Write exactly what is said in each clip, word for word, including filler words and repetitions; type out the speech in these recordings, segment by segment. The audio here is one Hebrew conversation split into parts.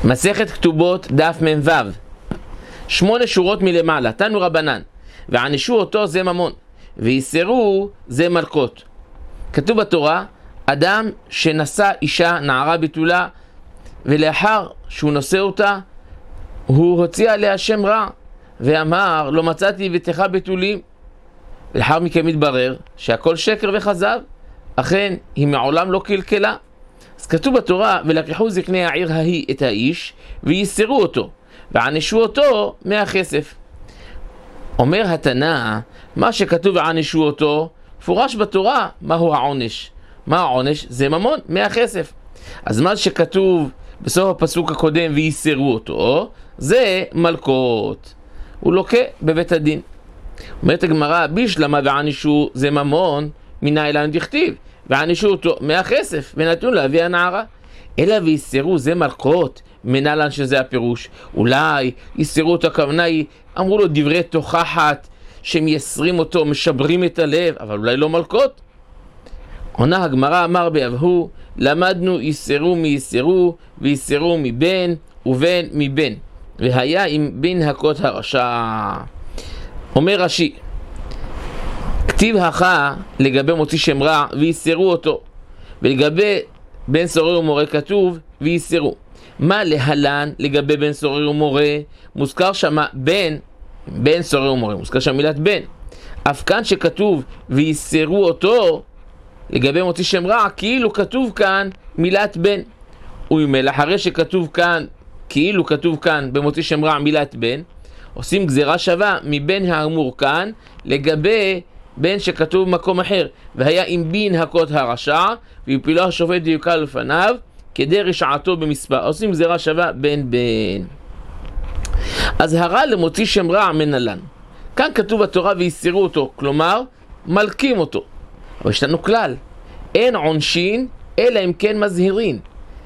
מסכת כתובות דף מ"ו, שמונה שורות מלמעלה, תנו רבנן, וענישו אותו זה ממון, ויסרו זה מלכות. כתוב בתורה, אדם שנשא אישה נערה בתולה, ולאחר שהוא נושא אותה, הוא הוציא עליה שם רע, ואמר, לא מצאתי ביתך בתולים. ולאחר מכן מתברר שהכל שקר וחזב, אכן היא מעולם לא קלקלה. אז כתוב בתורה, ולקחו זקני העיר ההיא את האיש, ויסרו אותו, וענישו אותו מהכסף. אומר התנא, מה שכתוב וענישו אותו, פורש בתורה, מהו העונש? מה העונש? זה ממון, מהכסף. אז מה שכתוב בסוף הפסוק הקודם, ויסרו אותו, זה מלכות. הוא לוקה בבית הדין. אומרת הגמרא, בישלמה וענישו זה ממון, מנה אלינו דכתיב, וענישו אותו מהכסף, ונתנו להביא הנערה. אלא ויסרו זה מלכות, מנה לנו שזה הפירוש. אולי יסרו אותו, הכוונה היא, אמרו לו דברי תוכחת, שמייסרים אותו, משברים את הלב, אבל אולי לא מלכות. עונה הגמרא, אמר באבהו, למדנו יסרו מייסרו, ויסרו מבן, ובן מבן. והיה עם בן הכות הרשע. אומר רש"י, כתיב הכה לגבי מוציא שם רע, ויסרו אותו. ולגבי בן סורר ומורה כתוב, ויסרו. מה להלן לגבי בן סורר ומורה? מוזכר שמה בן, בן סורר ומורה, מוזכר שם מילת בן. אף כאן שכתוב ויסרו אותו, לגבי מוציא שם רע, כאילו כתוב כאן מילת בן. וממילא אחרי שכתוב כאן, כאילו כתוב כאן במוציא שם רע מילת בן, עושים גזירה שווה מבין האמור כאן לגבי בן שכתוב במקום אחר. והיה עם בין הכות הרשע, ויפילו השופט דיוקה לפניו, כדי רשעתו במספר. עושים גזירה שווה בין בין. אזהרה למוציא שם רע מנהלן. כאן כתוב בתורה ויסרו אותו, כלומר מלקים אותו. אבל יש לנו כלל, אין עונשין אלא אם כן מזהירין.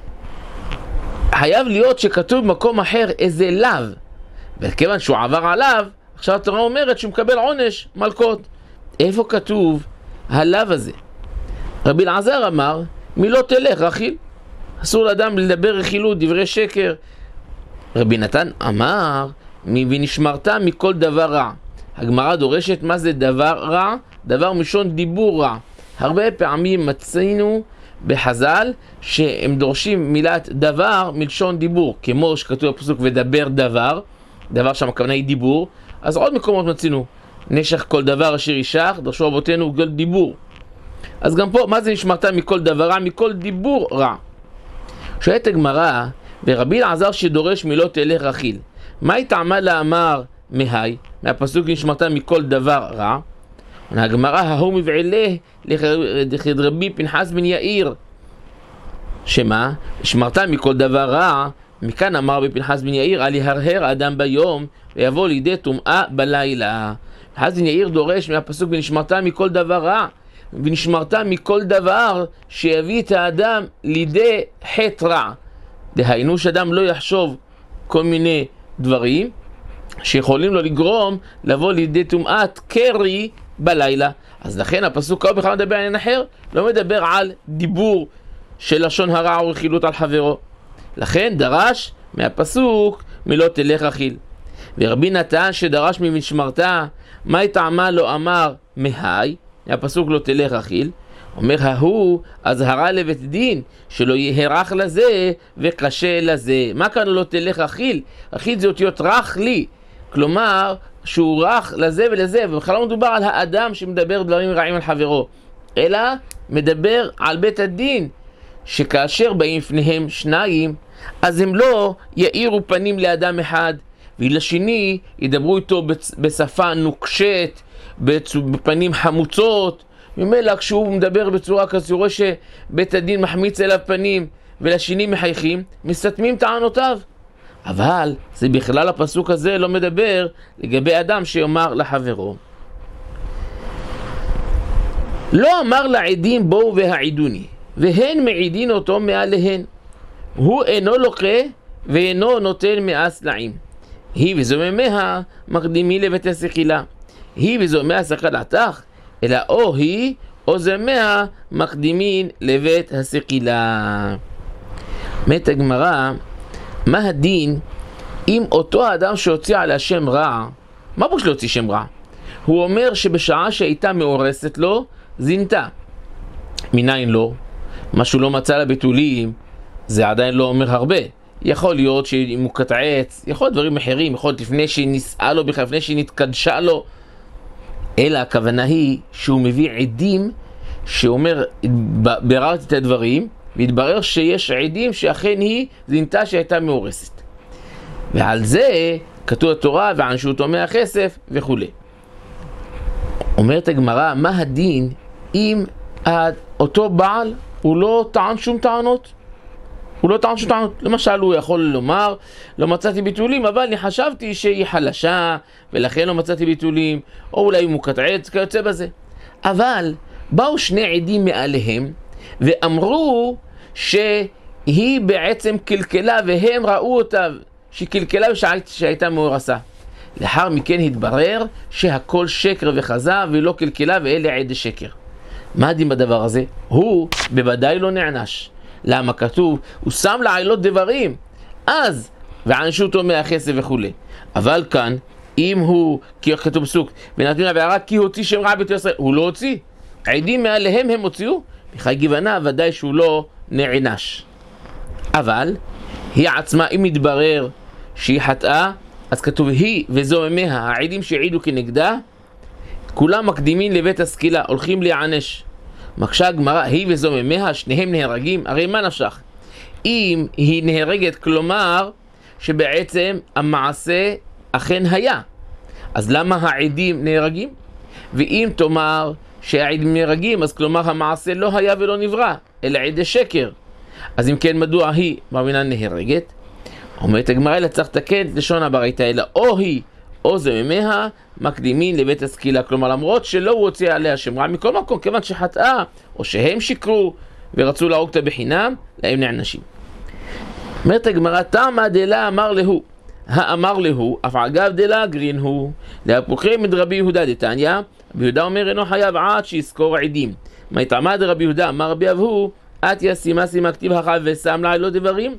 חייב להיות שכתוב במקום אחר איזה לאו, וכיוון שהוא עבר עליו, עכשיו התורה אומרת שהוא מקבל עונש מלכות. איפה כתוב הלאו הזה? רבי אלעזר אמר, מי לא תלך רכיל, אסור לאדם לדבר רכילות, דברי שקר. רבי נתן אמר, ונשמרת מכל דבר רע. הגמרא דורשת מה זה דבר רע? דבר משון דיבור רע. הרבה פעמים מצינו בחז"ל שהם דורשים מילת דבר מלשון דיבור, כמו שכתוב בפסוק ודבר דבר, דבר שם הכוונה היא דיבור. אז עוד מקומות מצינו, נשך כל דבר אשר ישך, דרשו רבותינו כל דיבור. אז גם פה, מה זה נשמרת מכל דבר רע? מכל דיבור רע. שואלת הגמרא, ורבי אלעזר שדורש מלא תלך רכיל, מה היא טעמה לאמר מהי? מהפסוק נשמרת מכל דבר רע. הגמרא, ההוא מבעלה לכד רבי פנחס בן יאיר, שמה? נשמרת מכל דבר רע. מכאן אמר רבי פנחס בן יאיר, אל יהרהר האדם ביום ויבוא לידי טומאה בלילה. פנחס בן יאיר דורש מהפסוק ונשמרת מכל דבר רע, ונשמרת מכל דבר שיביא את האדם לידי חטא רע. דהיינו שאדם לא יחשוב כל מיני דברים שיכולים לו לגרום לבוא לידי טומאת קרי בלילה. אז לכן הפסוק כאן בכלל מדבר על עניין אחר, לא מדבר על דיבור של לשון הרע או רכילות על חברו. לכן דרש מהפסוק מלא תלך רכיל. ורבי נתן שדרש ממשמרתה, מה טעמה לא אמר מהי? מהפסוק לא תלך רכיל. אומר ההוא, אזהרה לבית דין שלא יהרח לזה וקשה לזה. מה כאן לא תלך רכיל? רכיל זה אותיות רך לי, כלומר שהוא רך לזה ולזה, ובכלל לא מדובר על האדם שמדבר דברים רעים על חברו, אלא מדבר על בית הדין, שכאשר באים לפניהם שניים, אז הם לא יאירו פנים לאדם אחד, ולשני ידברו איתו בשפה נוקשת, בפנים חמוצות. ממילא כשהוא מדבר בצורה כזו, הוא רואה שבית הדין מחמיץ אליו פנים, ולשני מחייכים, מסתתמים טענותיו. אבל זה בכלל הפסוק הזה לא מדבר לגבי אדם שיאמר לחברו. לא אמר לעדים בואו והעידוני, והן מעידין אותו מעליהן. הוא אינו לוקה ואינו נותן מאה סלעים. היא וזו ממיה מקדימי לבית הסקילה. היא וזו מאה סקלתך, אלא או היא או זה מאה מקדימין לבית הסקילה. מת הגמרא, מה הדין אם אותו האדם שהוציא על השם רע, מה בוש להוציא שם רע? הוא אומר שבשעה שהייתה מאורסת לו, זינתה. מניין לא? מה שהוא לא מצא לבתולים, זה עדיין לא אומר הרבה. יכול להיות שאם הוא קטעץ, יכול להיות דברים אחרים, יכול להיות לפני שהיא נישאה לו בכלל, לפני שהיא נתקדשה לו. אלא הכוונה היא שהוא מביא עדים שאומר, ביררתי את הדברים, והתברר שיש עדים שאכן היא זינתה שהייתה מאורסת. ועל זה כתוב התורה וענשו אותו מהכסף וכו'. אומרת הגמרא, מה הדין אם אותו בעל הוא לא טען שום טענות? הוא לא טען שום טענות. למשל הוא יכול לומר, לא מצאתי ביטולים, אבל אני חשבתי שהיא חלשה ולכן לא מצאתי ביטולים, או אולי הוא מקטעץ כיוצא בזה. אבל באו שני עדים מעליהם ואמרו שהיא בעצם קלקלה, והם ראו אותה שהיא קלקלה ושהייתה מאורסה. לאחר מכן התברר שהכל שקר וחזה ולא קלקלה, ואלה עדי שקר. מה הדין בדבר הזה? הוא בוודאי לא נענש. למה? כתוב, הוא שם לעילות דברים, אז וענשו אותו מהכסף וכו'. אבל כאן, אם הוא, כי כתוב פסוק, ונתנו לה והרע כי הוציא שם רע ביתו ישראל, הוא לא הוציא. עדים מעליהם הם הוציאו, בכי גוונה ודאי שהוא לא נענש. אבל היא עצמה, אם מתברר שהיא חטאה, אז כתוב היא וזוממיה, העדים שהעידו כנגדה, כולם מקדימים לבית הסקילה, הולכים להיענש. מקשה הגמרא, היא וזוממיה, שניהם נהרגים, הרי מה נפשך? אם היא נהרגת, כלומר שבעצם המעשה אכן היה, אז למה העדים נהרגים? ואם תאמר שהעדים נהרגים, אז כלומר המעשה לא היה ולא נברא, אלא עדי שקר. אז אם כן, מדוע היא מאמינה נהרגת? אומרת הגמרא, אלא צריך לתקן את לשון הברייתא, אלא או היא או זוממיה מקדימים לבית הסקילה, כלומר למרות שלא הוא הוציא עליה שם רע, מכל מקום כיוון שחטאה או שהם שיקרו ורצו להרוג אותה בחינם, להם נענשים. אומרת הגמרא, תמה דלה אמר להו, האמר להו אף אגב דלה גרין הוא, להפוכי מדרבי יהודה דתניא, רבי יהודה אומר אינו חייב עד שיזכור עדים. מה התעמד רבי יהודה אמר רבי אבהו, אתיה סימה סימה כתיב החב ושם לה לא דברים,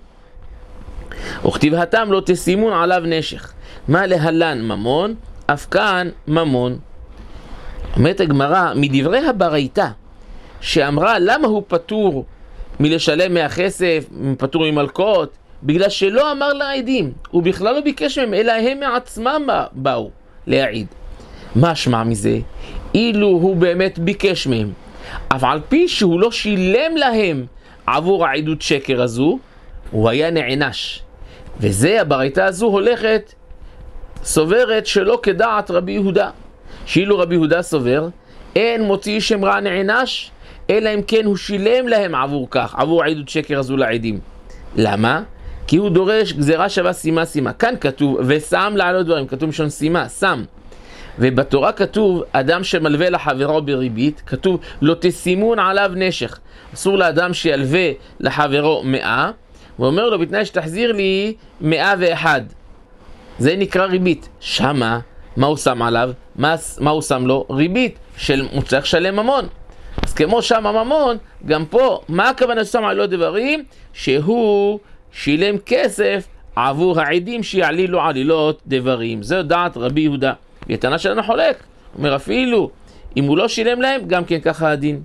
וכתיב התם לא תסימון עליו נשך. מה להלן ממון? אף כאן ממון. אומרת הגמרא, מדברי הברייתא שאמרה למה הוא פטור מלשלם מהכסף, פטור ממלקות, בגלל שלא אמר לעדים, הוא בכלל לא ביקש מהם, אלא הם מעצמם באו להעיד. מה שמע מזה? אילו הוא באמת ביקש מהם, אף על פי שהוא לא שילם להם עבור העדות שקר הזו, הוא היה נענש. וזה הברייתא הזו הולכת, סוברת שלא כדעת רבי יהודה. שאילו רבי יהודה סובר, אין מוציא שם רע נענש, אלא אם כן הוא שילם להם עבור כך, עבור העדות שקר הזו לעדים. למה? כי הוא דורש גזירה שווה סימה סימה. כאן כתוב, ושם לעלות דברים, כתוב משון סימה, שם. ובתורה כתוב, אדם שמלווה לחברו בריבית, כתוב, לא תסימון עליו נשך. אסור לאדם שילווה לחברו מאה, ואומר לו, בתנאי שתחזיר לי מאה ואחד. זה נקרא ריבית. שמה, מה הוא שם עליו? מה, מה הוא שם לו? ריבית של מוצלח שלם ממון. אז כמו שם הממון, גם פה, מה הכוונה ששם עליו דברים? שהוא שילם כסף עבור העדים שיעלילו עלילות דברים. זו דעת רבי יהודה. והטענה שלנו חולק. הוא אומר אפילו, אם הוא לא שילם להם, גם כן ככה הדין.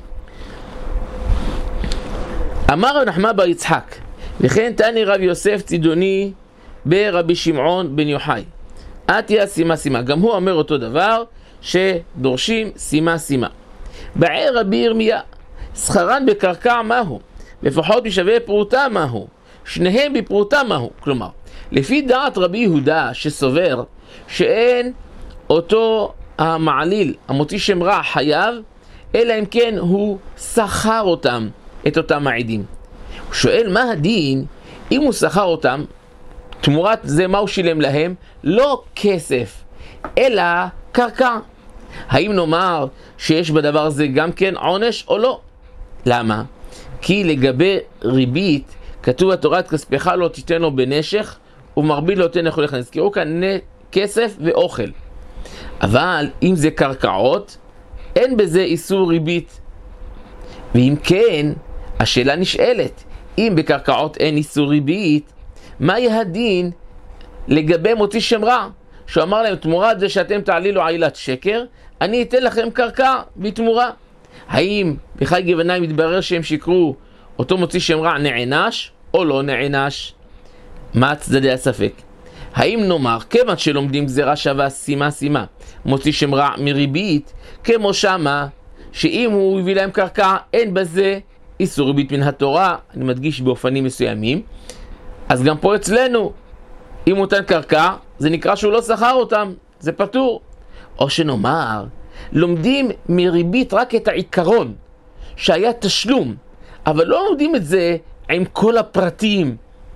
אמר רב נחמן בר יצחק, וכן תני רב יוסף צידוני ברבי שמעון בן יוחאי, אתיה סימה סימה. גם הוא אומר אותו דבר, שדורשים סימה סימה. בער רבי ירמיה, שכרן בקרקע מהו, לפחות בשווה פרוטה מהו, שניהם בפרוטה מהו. כלומר, לפי דעת רבי יהודה שסובר שאין אותו המעליל, המוציא שם רע חייב, אלא אם כן הוא שכר אותם, את אותם העדים. הוא שואל מה הדין אם הוא שכר אותם, תמורת זה מה הוא שילם להם? לא כסף, אלא קרקע. האם נאמר שיש בדבר הזה גם כן עונש או לא? למה? כי לגבי ריבית, כתוב התורה, את כספך לא תיתן לו בנשך, ומרבית לא תן לך. נזכרו כאן כסף ואוכל. אבל אם זה קרקעות, אין בזה איסור ריבית. ואם כן, השאלה נשאלת, אם בקרקעות אין איסור ריבית, מה יהיה הדין לגבי מוציא שם רע? שהוא אמר להם, תמורת זה שאתם תעלילו עילת שקר, אני אתן לכם קרקע בתמורה. האם בחי גבניים מתברר שהם שיקרו, אותו מוציא שם רע נענש או לא נענש? מה הצדדי הספק? האם נאמר, כיוון שלומדים גזירה שווה סימה סימה, מוציא שם רע מריבית, כמו שמה, שאם הוא הביא להם קרקע, אין בזה איסור ריבית מן התורה, אני מדגיש באופנים מסוימים, אז גם פה אצלנו, אם הוא נותן קרקע, זה נקרא שהוא לא שכר אותם, זה פטור. או שנאמר, לומדים מריבית רק את העיקרון, שהיה תשלום, אבל לא לומדים את זה עם כל הפרטים.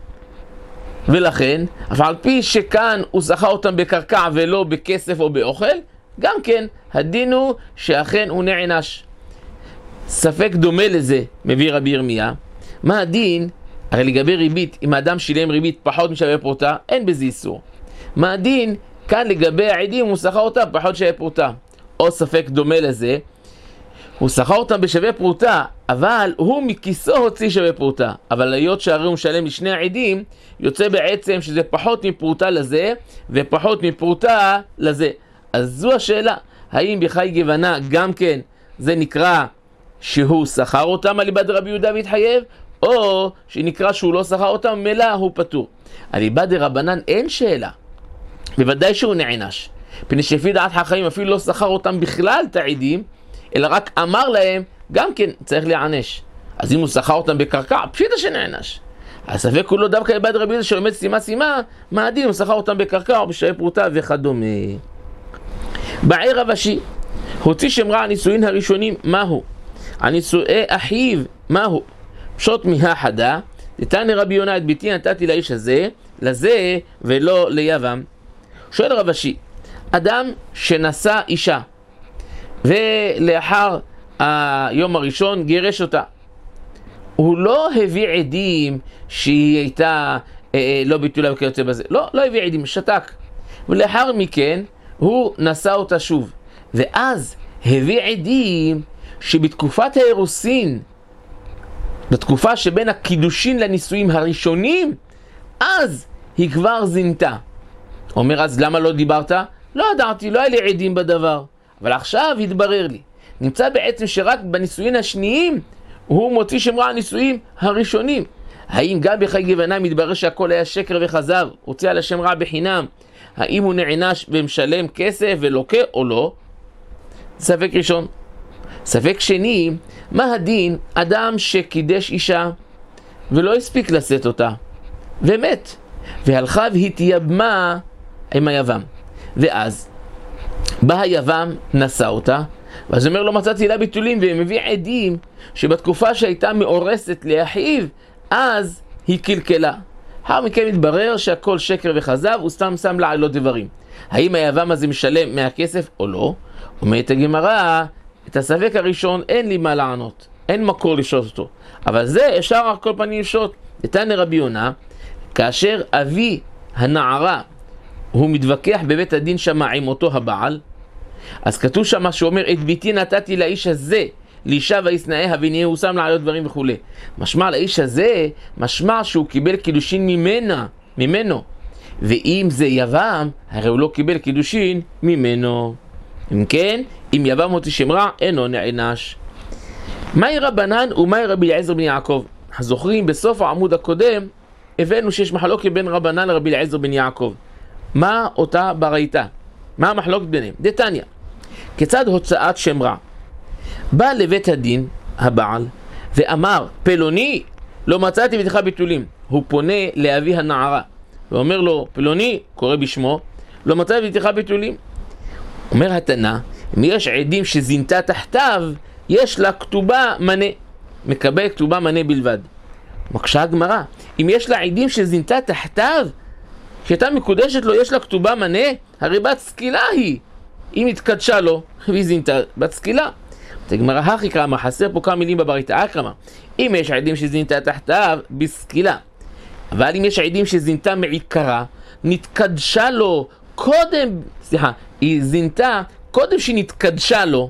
ולכן, אבל על פי שכאן הוא שכר אותם בקרקע ולא בכסף או באוכל, גם כן, הדין הוא שאכן הוא נענש. ספק דומה לזה, מביא רבי ירמיה, מה הדין? הרי לגבי ריבית, אם האדם שילם ריבית פחות משווה פרוטה, אין בזה איסור. מה הדין? כאן לגבי העדים הוא שכר אותם פחות שווה פרוטה. או ספק דומה לזה, הוא שכר אותם בשווה פרוטה, אבל הוא מכיסו הוציא שווה פרוטה. אבל היות שהרי הוא משלם לשני העדים, יוצא בעצם שזה פחות מפרוטה לזה, ופחות מפרוטה לזה. אז זו השאלה, האם בחי גבנה גם כן זה נקרא שהוא שכר אותם על ליבד רבי יהודה והתחייב, או שנקרא שהוא לא שכר אותם, מלא הוא פטור. על ליבד רבנן אין שאלה, בוודאי שהוא נענש, פני שלפי דעת חכמים אפילו לא שכר אותם בכלל את העדים, אלא רק אמר להם, גם כן צריך להיענש. אז אם הוא שכר אותם בקרקע, פשיטה שנענש. הספק הוא לא דווקא ליבד רבי יהודה שלומד סימה סימה, מה הדין הוא שכר אותם בקרקע או בשווה פרוטה וכדומה. בעיר רבשי, הוציא שם רע הנישואין הראשונים, מהו? הנישואי אחיו, מהו? פשוט מהחדה, תתני רבי יונה את ביתי נתתי לאיש הזה, לזה ולא ליבם. שואל רבשי, אדם שנשא אישה, ולאחר היום הראשון גירש אותה, הוא לא הביא עדים שהיא הייתה אה, לא ביטולה וכיוצא בזה, לא, לא הביא עדים, שתק. ולאחר מכן הוא נשא אותה שוב, ואז הביא עדים שבתקופת האירוסין, בתקופה שבין הקידושין לנישואים הראשונים, אז היא כבר זינתה. אומר, אז למה לא דיברת? לא ידעתי, לא היה לי עדים בדבר. אבל עכשיו התברר לי. נמצא בעצם שרק בנישואים השניים הוא מוציא שם רע הנישואים הראשונים. האם גם בחי גבנה מתברר שהכל היה שקר וחזב, הוציא על השם רע בחינם, האם הוא נענש ומשלם כסף ולוקה או לא? ספק ראשון. ספק שני, מה הדין אדם שקידש אישה ולא הספיק לשאת אותה ומת, והלכה והתייבמה עם היבם, ואז בא היבם נשא אותה, ואז אומר לו מצאתי לה ביטולים, ומביא עדים שבתקופה שהייתה מאורסת לאחיו אז היא קלקלה. אחר מכן מתברר שהכל שקר וחזב, הוא סתם שם לה עלות דברים. האם היבם הזה משלם מהכסף או לא? אומרת הגמרא, את הספק הראשון אין לי מה לענות, אין מקור לשאול אותו, אבל זה אפשר על כל פנים לשאול. תתני רבי יונה, כאשר אבי הנערה הוא מתווכח בבית הדין שמה עם אותו הבעל, אז כתוב שמה שאומר את ביתי נתתי לאיש הזה לאישה וישנאיה ונהיה, הוא שם לה עלות דברים וכו'. משמע לאיש הזה, משמע שהוא קיבל קידושין ממנה, ממנו, ואם זה יבם, הרי הוא לא קיבל קידושין ממנו. אם כן, אם יבם מוציא שם רע, אינו נענש. מהי רבנן ומהי רבי אליעזר בן יעקב? זוכרים בסוף העמוד הקודם הבאנו שיש מחלוקת בין רבנן לרבי אליעזר בן יעקב. מה אותה ברייתא? מה המחלוקת ביניהם? דתניא, כיצד הוצאת שם רע? בא לבית הדין הבעל ואמר, פלוני לא מצאתי ביתך ביטולים. הוא פונה לאבי הנערה ואומר לו, פלוני, קורא בשמו, לא מצאתי ביתך ביטולים. אומר התנא, אם יש עדים שזינתה תחתיו, יש לה כתובה מנה, מקבל כתובה מנה בלבד. מקשה הגמרא, אם יש לה עדים שזינתה תחתיו, כשאתה מקודשת לו יש לה כתובה מנה, הרי בת סקילה היא, אם התקדשה לו והיא זינתה בת סקילה. הגמרא הכי קרמה, חסר פה כמה מילים בברייתא אקרמה, אם יש עדים שזינתה תחתיו בסקילה, אבל אם יש עדים שזינתה מעיקרה, נתקדשה לו קודם, סליחה, היא זינתה קודם שהיא נתקדשה לו,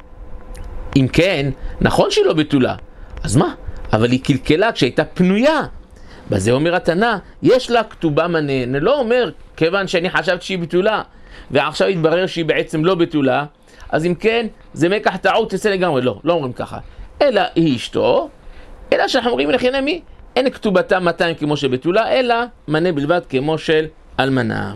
אם כן, נכון שהיא לא בתולה, אז מה? אבל היא קלקלה כשהייתה פנויה. בזה אומר התנא, יש לה כתובה מנה, לא אומר, כיוון שאני חשבת שהיא בתולה, ועכשיו התברר שהיא בעצם לא בתולה, אז אם כן, זה מקח טעות, תצא לגמרי, לא, לא אומרים ככה. אלא היא אשתו, אלא שאנחנו אומרים לכן מי, אין כתובתה מאתיים כמו שבתולה, אלא מנה בלבד כמו של אלמנה.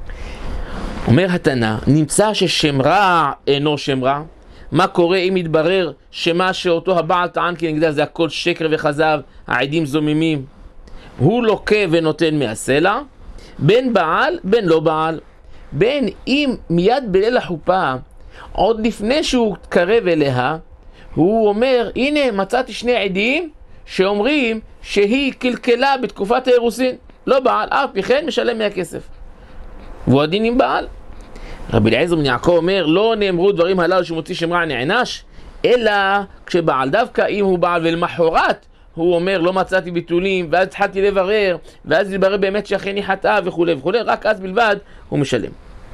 אומר התנא, נמצא ששם רע אינו שם רע, מה קורה אם יתברר שמה שאותו הבעל טען כנגדה זה הכל שקר וכזב, העדים זוממים, הוא לוקה ונותן מהסלע, בין בעל בין לא בעל, בין אם מיד בליל החופה, עוד לפני שהוא קרב אליה, הוא אומר, הנה מצאתי שני עדים שאומרים שהיא קלקלה בתקופת האירוסין, לא בעל, אף פי כן משלם מהכסף. והוא הדין עם בעל. רבי אליעזר בן יעקב אומר, לא נאמרו דברים הללו שמוציא שם רע נענש, אלא כשבעל דווקא אם הוא בעל ולמחרת, הוא אומר לא מצאתי ביטולים, ואז התחלתי לברר, ואז לברר באמת שאכן היא חטאה וכו' וכו', רק אז בלבד הוא משלם.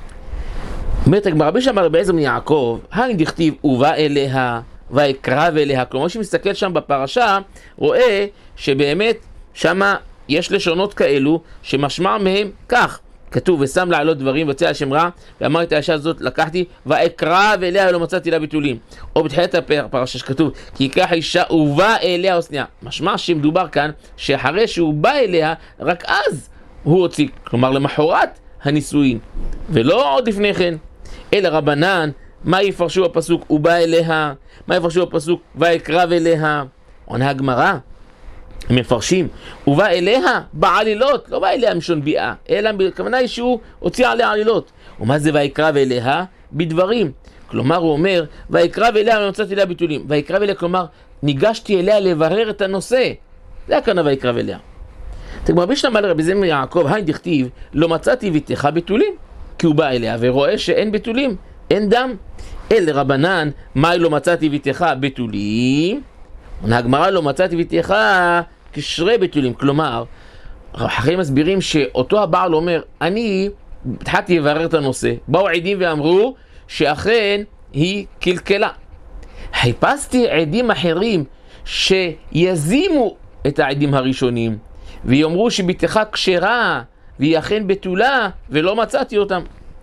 אומרת הגמרא, רבי שמע רבי אליעזר בן יעקב, הן דכתיב ובא אליה ויקרב אליה, כלומר שמסתכל שם בפרשה, רואה שבאמת שמה יש לשונות כאלו שמשמע מהם כך, כתוב ושם לעלות דברים ויוצא על שם רע, ואמר את האישה הזאת לקחתי ואקרב אליה ולא מצאתי לה ביטולים. או בתחילת הפרשה שכתוב כי ייקח האישה ובא אליה וסניה, משמע שמדובר כאן שאחרי שהוא בא אליה רק אז הוא הוציא, כלומר למחרת הנישואין ולא עוד לפני כן. אלא רבנן, מה יפרשו בפסוק הוא בא אליה, מה יפרשו בפסוק ויקרב אליה? עונה הגמרא, הם מפרשים, הוא בא אליה בעלילות, לא בא אליה משון ביאה, אלא בכוונה היא שהוא הוציא עליה עלילות. ומה זה ויקרב אליה? בדברים. כלומר הוא אומר, ויקרב אליה ולא מצאתי לה ביטולים. ויקרב אליה, כלומר, ניגשתי אליה לברר את הנושא. זה הכוונה ויקרב אליה. תגמר רבי שלמה לרבי זמר יעקב, הן דכתיב, לא מצאתי ביתך ביטולים, כי הוא בא אליה ורואה שאין ביטולים, אין דם. אל רבנן, מה לא מצאתי ביתך ביטולים? הגמרא לא מצאתי ביתך קשרי ביטולים, כלומר, אחרים מסבירים שאותו הבעל אומר, אני התחלתי לברר את הנושא, באו עדים ואמרו שאכן היא קלקלה. חיפשתי עדים אחרים שיזימו את העדים הראשונים, ויאמרו שביתך קשרה, והיא אכן בתולה, ולא מצאתי אותם.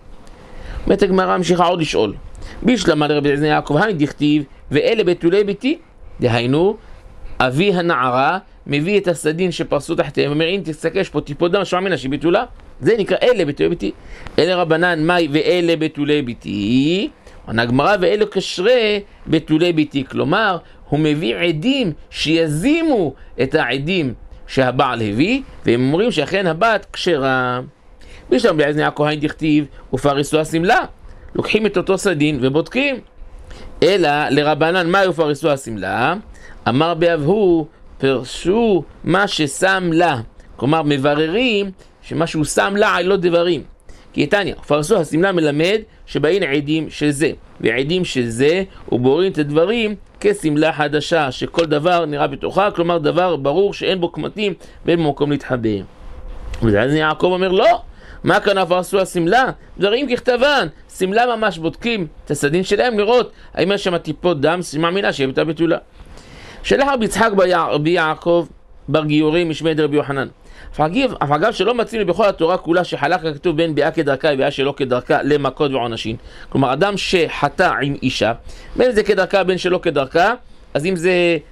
באמת הגמרא המשיכה עוד לשאול. בישלמה לרבי אליעזר יעקב, הן דכתיב, ואלה בתולי ביתי, דהיינו, אבי הנערה מביא את הסדין שפרסו תחתיהם, אומר, הנה תסתכל, יש פה טיפות דם, שמע מנה שהיא בתולה, זה נקרא אלה בתולי ביתי. אלה רבנן, מאי ואלה בתולי ביתי, עונה הגמרא, ואלה קשרי בתולי ביתי, כלומר, הוא מביא עדים שיזימו את העדים שהבעל הביא, והם אומרים שאכן הבת קשרה. בישלמה לרבי אליעזר יעקב, הן דכתיב, ופרסו השמלה, לוקחים את אותו סדין ובודקים. אלא לרבנן, מה יפרסו השמלה? אמר באבהו, פרשו מה ששם לה, כלומר מבררים שמה שהוא שם לה עלילות דברים. כי תניא, פרסו השמלה מלמד שבאים עדים של זה ועדים של זה, ובוררים את הדברים כסמלה חדשה שכל דבר נראה בתוכה, כלומר דבר ברור שאין בו קמטים ואין בו מקום להתחבר. ואז יעקב אומר לא, מה כאן פרסו השמלה? דברים ככתבן, סמלה ממש בודקים את הסדין שלהם לראות האם יש שם טיפות דם, שמאמינה שהיא הייתה בתולה. שלח רבי יצחק ברבי יעקב בר גיורי משמי דרבי יוחנן. אף אגב שלא מצאים לי בכל התורה כולה שחלק הכתוב בין ביאה כדרכה וביאה שלא כדרכה למכות ועונשים. כלומר אדם שחטא עם אישה, בין זה כדרכה בין שלא כדרכה, אז אם זה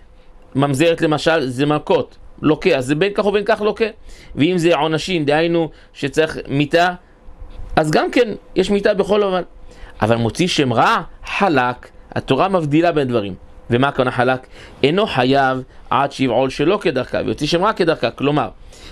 ממזרת למשל זה מכות, לוקה, אז זה בין כך ובין כך לוקה. ואם זה עונשים, דהיינו שצריך מיתה, אז גם כן יש מיתה בכל לבן. אבל מוציא שם רע, חלק, התורה מבדילה בין דברים. ומה כאן החלק? אינו חייב עד שיבעול שלא כדרכה, ויוציא שם רע כדרכה. כלומר,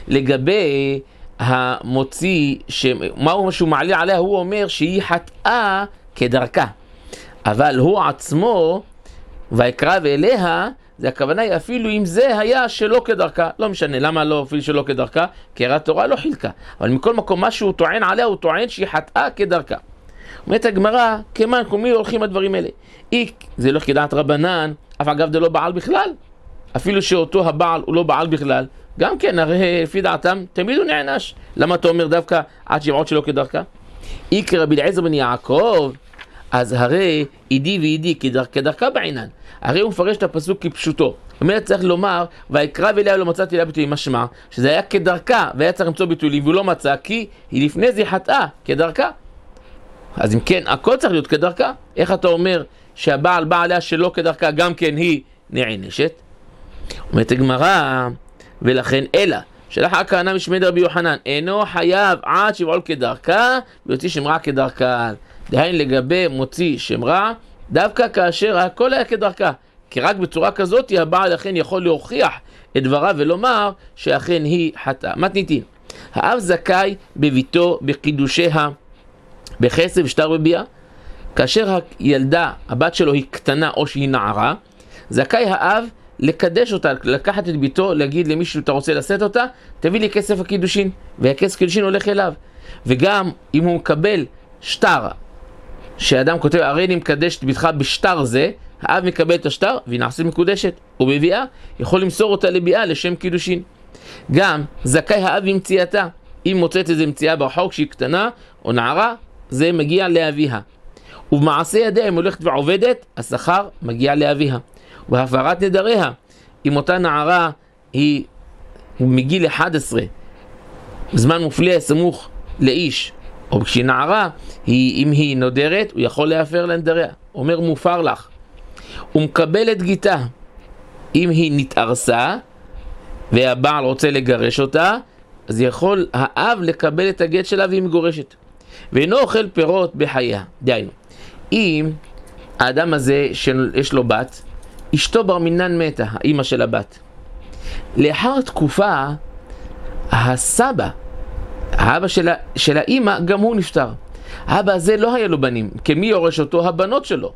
לגבי המוציא, מהו שהוא מעלה עליה, הוא אומר שהיא חטאה כדרכה. אבל הוא עצמו, ויקרב אליה, זה הכוונה היא אפילו אם זה היה שלא כדרכה, לא משנה, למה לא אפילו שלא כדרכה? כי הרי התורה לא חילקה. אבל מכל מקום מה שהוא טוען עליה, הוא טוען שהיא חטאה כדרכה. אומרת הגמרא, כמן, כמי הולכים הדברים האלה? אי, זה לא כדעת רבנן, אף אגב זה לא בעל בכלל. אפילו שאותו הבעל הוא לא בעל בכלל, גם כן, הרי לפי דעתם, תמיד הוא נענש. למה אתה אומר דווקא עד שבעות שלא כדרכה? אי כרבי אליעזר בן יעקב, אז הרי אידי ואידי כדרכ, כדרכה בעינן. הרי הוא מפרש את הפסוק כפשוטו. אומרת צריך לומר, ויקרב אליה לא מצאתי אליה ביטולים, משמע, שזה היה כדרכה, והיה צריך למצוא ביטולים, והוא לא מצא, כי היא לפני זה חטאה, כדרכה. אז אם כן, הכל צריך להיות כדרכה. איך אתה אומר שהבעל בא עליה שלא כדרכה, גם כן היא נענשת? אומרת הגמרא, ולכן אלא, שלח הכהנא משמד רבי יוחנן, אינו חייב עד שיבעול כדרכה, ויוציא שם רע כדרכה. דהיינו לגבי מוציא שם רע, דווקא כאשר הכל היה כדרכה. כי רק בצורה כזאת הבעל אכן יכול להוכיח את דבריו ולומר שאכן היא חטאה. מתניתין, האב זכאי בביתו בקידושיה בכסף שטר בביאה, כאשר הילדה, הבת שלו היא קטנה או שהיא נערה, זכאי האב לקדש אותה, לקחת את ביתו, להגיד למישהו אתה רוצה לשאת אותה, תביא לי כסף הקידושין, והכסף הקידושין הולך אליו. וגם אם הוא מקבל שטר, שאדם כותב הרי אני מקדש את ביתך בשטר זה, האב מקבל את השטר והיא נעשית מקודשת, ובביאה יכול למסור אותה לביאה לשם קידושין. גם זכאי האב במציאתה, אם מוצאת איזה מציאה ברחוק שהיא קטנה או נערה, זה מגיע לאביה. ובמעשה ידיה אם הולכת ועובדת, השכר מגיע לאביה. ובהפרת נדריה, אם אותה נערה היא מגיל אחד עשרה, זמן מופלא סמוך לאיש, או כשהיא נערה, היא, אם היא נודרת, הוא יכול להפר לנדריה. אומר מופר לך. הוא מקבל את גיתה. אם היא נתארסה, והבעל רוצה לגרש אותה, אז יכול האב לקבל את הגט שלה והיא מגורשת. ואינו אוכל פירות בחייה. דיינו, אם האדם הזה שיש לו בת, אשתו בר מינן מתה, האמא של הבת. לאחר תקופה, הסבא, האבא של, של האמא, גם הוא נפטר. האבא הזה לא היה לו בנים, כמי יורש אותו? הבנות שלו.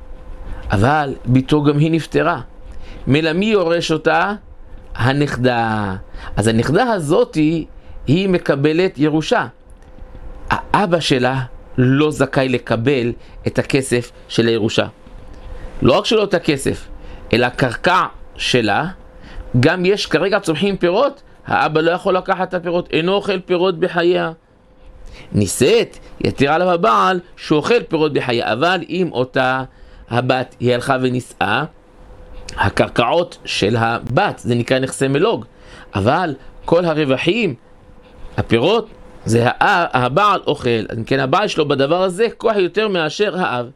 אבל ביתו גם היא נפטרה. מלא מי יורש אותה? הנכדה. אז הנכדה הזאת היא, היא מקבלת ירושה. האבא שלה לא זכאי לקבל את הכסף של הירושה. לא רק שלא את הכסף, אלא הקרקע שלה, גם יש כרגע צומחים פירות, האבא לא יכול לקחת את הפירות, אינו אוכל פירות בחייה. נישאת, יתיר עליו הבעל שאוכל פירות בחייה, אבל אם אותה הבת היא הלכה ונישאה, הקרקעות של הבת, זה נקרא נכסי מלוג, אבל כל הרווחים, הפירות, זה הבעל אוכל. אז כן, הבעל שלו בדבר הזה כוח יותר מאשר האב.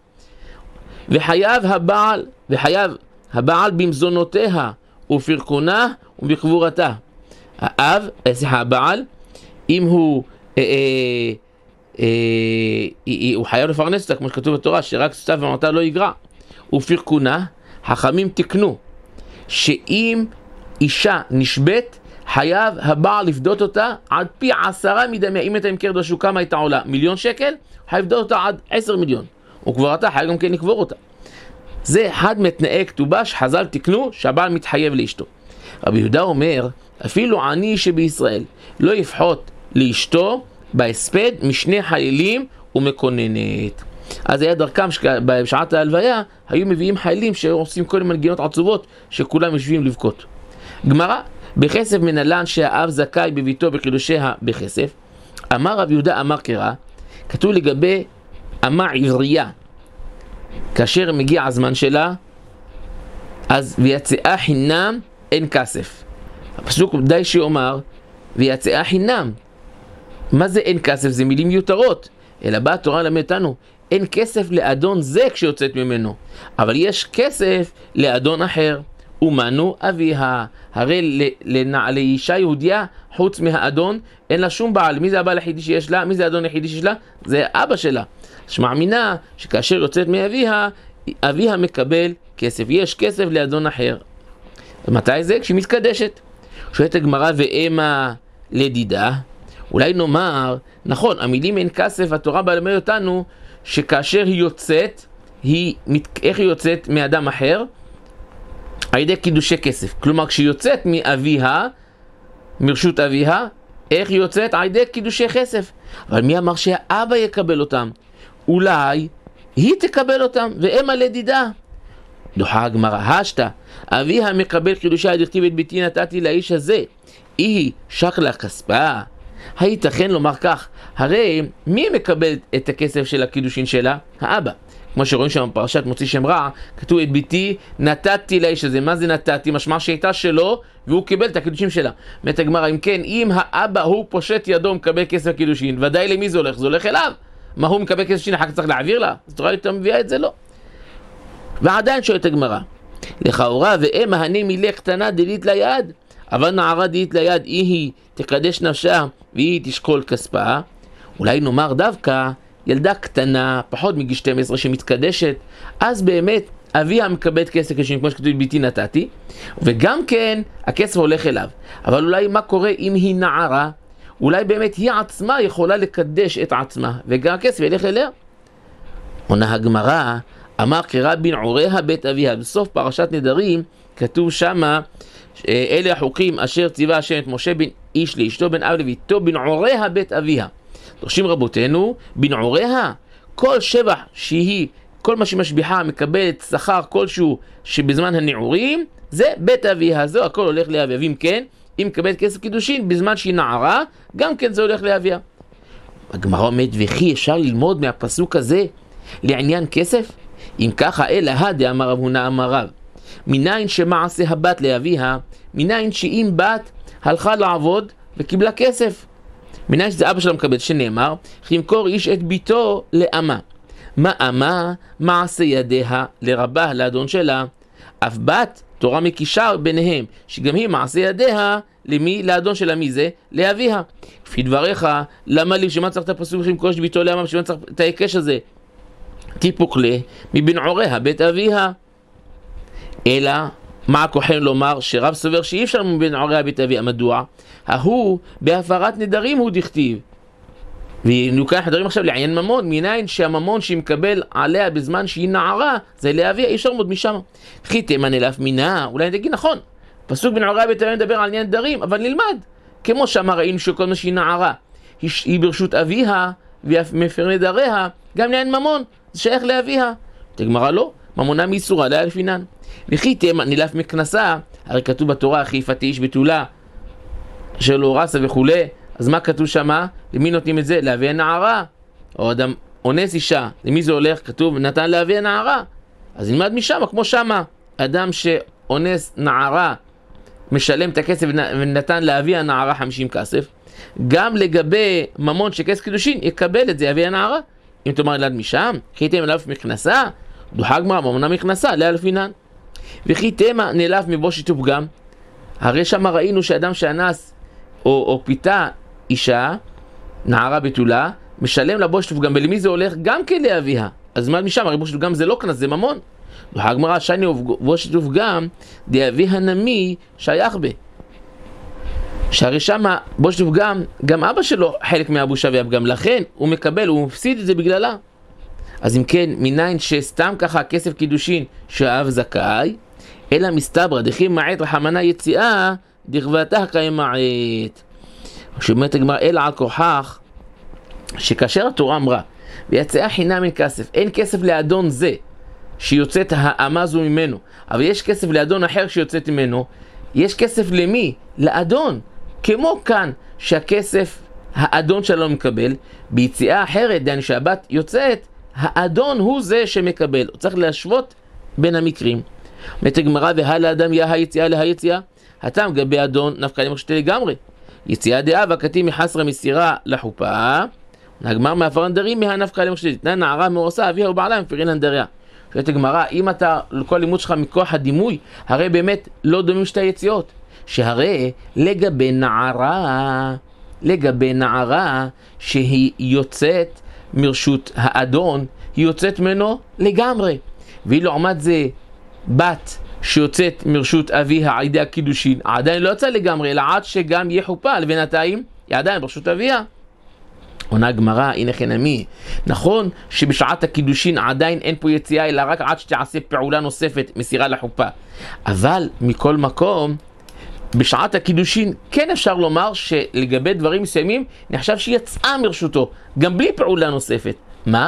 וחייב הבעל, וחייב הבעל במזונותיה, ופרקונה ובקבורתה. האב, סליחה, הבעל, אם הוא, אה, אה, אה, הוא חייב לפרנס אותה, כמו שכתוב בתורה, שרק סתיו ומרתה לא יגרע. ופרקונה, חכמים תקנו, שאם אישה נשבית, חייב הבעל לפדות אותה עד פי עשרה מדמיה. אם אתה ימכר דרשו כמה הייתה עולה? מיליון שקל, חייב לפדות אותה עד עשר מיליון. וקבורתה חייב גם כן לקבור אותה. זה אחד מתנאי כתובה שחז"ל תקנו שהבעל מתחייב לאשתו. רבי יהודה אומר, אפילו עני שבישראל לא יפחות לאשתו בהספד משני חיילים ומקוננת. אז היה דרכם בשעת ההלוויה, היו מביאים חיילים שעושים כל מנגינות עצובות שכולם יושבים לבכות. גמרא, בכסף מנהלן שהאב זכאי בביתו בחידושיה בכסף, אמר רבי יהודה אמר קרא, כתוב לגבי אמה עברייה, כאשר מגיע הזמן שלה, אז ויצאה חינם אין כסף. הפסוק די שאומר, ויצאה חינם. מה זה אין כסף? זה מילים מיותרות. אלא באה התורה ללמד אותנו, אין כסף לאדון זה כשיוצאת ממנו, אבל יש כסף לאדון אחר. ומנו אביה, הרי לאישה יהודיה חוץ מהאדון אין לה שום בעל. מי זה הבעל היחידי שיש לה? מי זה האדון היחידי שיש לה? זה אבא שלה. שמאמינה שכאשר יוצאת מאביה, אביה מקבל כסף. יש כסף לאדון אחר. ומתי זה? כשהיא מתקדשת. שואלת הגמרא, ואמה לדידה? אולי נאמר, נכון, המילים אין כסף, התורה באה ללמד אותנו שכאשר היא יוצאת, היא, איך היא יוצאת מאדם אחר? על ידי קידושי כסף. כלומר, כשהיא יוצאת מאביה, מרשות אביה, איך היא יוצאת? על ידי קידושי כסף. אבל מי אמר שהאבא יקבל אותם? אולי היא תקבל אותם, ואמה לדידה. דוחה הגמרא, השתה, אביה מקבל קידושי דכתיב את ביתי נתתי לאיש הזה, היא שקלה כספה. הייתכן לומר כך, הרי מי מקבל את הכסף של הקידושין שלה? האבא. כמו שרואים שם בפרשת מוציא שם רע, כתוב את ביתי נתתי לאיש הזה. מה זה נתתי? משמע שהייתה שלו והוא קיבל את הקידושין שלה. אומרת הגמרא, אם כן, אם האבא הוא פושט ידו מקבל כסף הקידושין, ודאי למי זה הולך? זה הולך אליו. מה הוא מקבל כסף שין, אחר כך צריך להעביר לה? אז תראה לי אתה מביאה את זה? לא. ועדיין שואלת הגמרא, לכאורה ואם ההנה מילה קטנה דלית ליד, אבל נערה דלית ליד היא תקדש נפשה והיא תשקול כספה. אולי נאמר דווקא ילדה קטנה, פחות מגיל שתים עשרה שמתקדשת, אז באמת אביה מקבל כסף קידושין, כמו שכתוב ביתי נתתי, וגם כן הכסף הולך אליו. אבל אולי מה קורה אם היא נערה? אולי באמת היא עצמה יכולה לקדש את עצמה, וגם הכסף ילך אליה. עונה הגמרא, אמר קרא בנעוריה בית אביה. בסוף פרשת נדרים כתוב שמה, אלה החוקים אשר ציווה השם את משה בן איש לאשתו בן אב לביתו בנעוריה בית אביה. דורשים רבותינו, בנעוריה, כל שבח שהיא, כל מה שמשביחה מקבלת שכר כלשהו שבזמן הנעורים, זה בית אביה, זו הכל הולך לאביה. ואם כן, אם מקבלת כסף קידושין בזמן שהיא נערה, גם כן זה הולך לאביה. הגמרא אומרת, וכי אפשר ללמוד מהפסוק הזה לעניין כסף? אם ככה אלא הדה אמר רב הונא אמר רב, מניין שמעשה הבת לאביה, מניין שאם בת הלכה לעבוד וקיבלה כסף, מניין שזה אבא שלה מקבל, שנאמר ימכור איש את ביתו לאמה. מה אמה? מעשה ידיה לרבה, לאדון שלה. אף בת תורה מקישה ביניהם, שגם היא מעשה ידיה למי? לאדון שלה. מי זה? לאביה. לפי דבריך, למה לי שמה צריך את הפסוק ימכור איש ביתו לאמה, שמה צריך את ההיקש הזה? טיפוק לה מבנעוריה בית אביה. אלא מה הכוחן לומר שרב סובר שאי אפשר מבנעוריה בית אביה? מדוע? ההוא בהפרת נדרים הוא דכתיב. ונוקח נדרים עכשיו לעיין ממון, מניין שהממון שהיא מקבל עליה בזמן שהיא נערה זה לאביה, אי אפשר ללמוד משם. חיתם הנלף מינה, אולי נגיד נכון, פסוק בנעוריה בית אביה מדבר על עניין נדרים, אבל נלמד כמו שאמר ראינו שכל מה שהיא נערה היא, היא ברשות אביה ומפר נדריה, גם לעיין ממון זה שייך לאביה. תגמרה לא, ממונה מאיסורה לה אלפינן. וחיתם נלף מכנסה, הרי כתוב בתורה חיפתי איש בתולה שלא רסה וכו'. אז מה כתוב שמה? למי נותנים את זה? לאביה נערה. או אדם אונס אישה, למי זה הולך? כתוב נתן לאביה נערה. אז נלמד משם, כמו שמה אדם שאונס נערה משלם את הכסף ונתן לאביה נערה חמישים כסף, גם לגבי ממון שכסף קידושין יקבל את זה אביה נערה. אם תאמר ילד משם, חיתם נלף מכנסה, דוחה גמרא ממונה מכנסה לאלפינן. וכי תמה נלף מבוא שיתוף גם, הרי שם ראינו שאדם שאנס או, או פיתה אישה, נערה בתולה, משלם לבוא שיתוף גם, ולמי זה הולך? גם כן לאביה. אז מה משם? הרי בוא שיתוף גם זה לא כנס, זה ממון. דוחה גמרא שני ובוא שיתוף גם, דאביה נמי שייך בה. שהרי שם בוא שיתוף גם, גם אבא שלו חלק מהבושה שווה, גם לכן הוא מקבל, הוא מפסיד את זה בגללה. אז אם כן, מניין שסתם ככה כסף קידושין שהאב זכאי, אלא מסתברא דכי מעט רחמנה יציאה דכבתה כמעט. שאומרת הגמרא, אלא על כוחך, שכאשר התורה אמרה ויצאה חינם אין כסף, אין כסף לאדון זה שיוצאת האמה זו ממנו, אבל יש כסף לאדון אחר שיוצאת ממנו, יש כסף למי? לאדון. כמו כאן שהכסף האדון שלו מקבל, ביציאה אחרת, דהיינו שהבת יוצאת, האדון הוא זה שמקבל. הוא צריך להשוות בין המקרים. אומרת הגמרא, והלה אדם יה היציאה להיציאה, הטעם גבי אדון נפקא למה שתי לגמרי. יציאה דעה והקטין מחסרה מסירה לחופה, הגמר מהפר נדרים מהנפקא למה שתי, תנה נערה מאורסה אביה ובעלה מפרין נדריה. אומרת הגמרא, אם אתה לכל לימוד שלך מכוח הדימוי, הרי באמת לא דומים שתי יציאות, שהרי לגבי נערה, לגבי נערה שהיא יוצאת מרשות האדון, היא יוצאת ממנו לגמרי. והיא לעומת זה בת שיוצאת מרשות אביה על ידי הקידושין, עדיין לא יוצא לגמרי, אלא עד שגם יהיה חופה, לבינתיים היא עדיין ברשות אביה. עונה הגמרא, הנה כן עמי, נכון שבשעת הקידושין עדיין אין פה יציאה, אלא רק עד שתעשה פעולה נוספת, מסירה לחופה. אבל מכל מקום, בשעת הקידושין כן אפשר לומר שלגבי דברים מסוימים נחשב שהיא יצאה מרשותו, גם בלי פעולה נוספת. מה?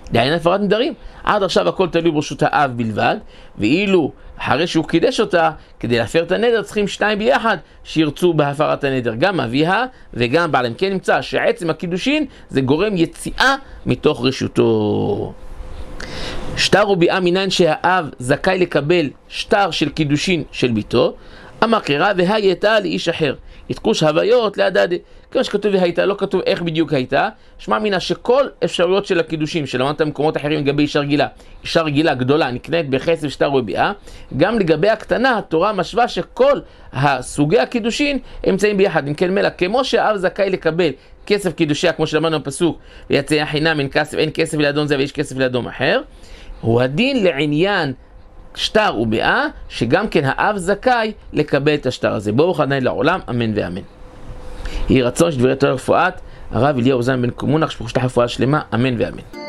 דהיינו הפרת נדרים. עד עכשיו הכל תלוי ברשות האב בלבד, ואילו אחרי שהוא קידש אותה, כדי להפר את הנדר צריכים שניים ביחד שירצו בהפרת הנדר, גם אביה וגם בעלם. כן נמצא שעצם הקידושין זה גורם יציאה מתוך רשותו. שטר וביאה מניין שהאב זכאי לקבל שטר של קידושין של ביתו, אמר קרא והייתה לאיש אחר. התקוש הוויות להדד, כמו שכתוב והייתה, לא כתוב איך בדיוק הייתה. שמע מינה שכל אפשרויות של הקידושים שלמדת במקומות אחרים לגבי אישה רגילה, אישה רגילה גדולה נקנית בכסף שטר וביאה, גם לגבי הקטנה התורה משווה שכל הסוגי הקידושין נמצאים ביחד. אם כן מלך, כמו שהאב זכאי לקבל כסף קידושיה, כמו שלמדנו בפסוק ויצא חינם אין כסף, אין כסף לאדון זה ויש כסף לאדון אחר, הוא הדין לעניין שטר וביאה, שגם כן האב זכאי לקבל את השטר הזה. ברוך ה' לעולם, אמן ואמן. יהי רצון שדברי תורה רפואת הרב אליהו זלמן בן קומונח, שפוך שתח רפואה שלמה, אמן ואמן.